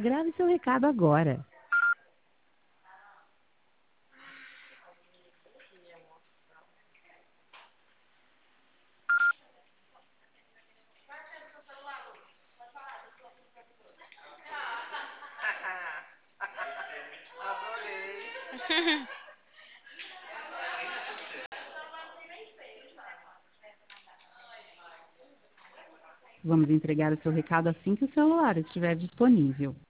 Grave seu recado agora. Vamos entregar o seu recado assim que o celular estiver disponível.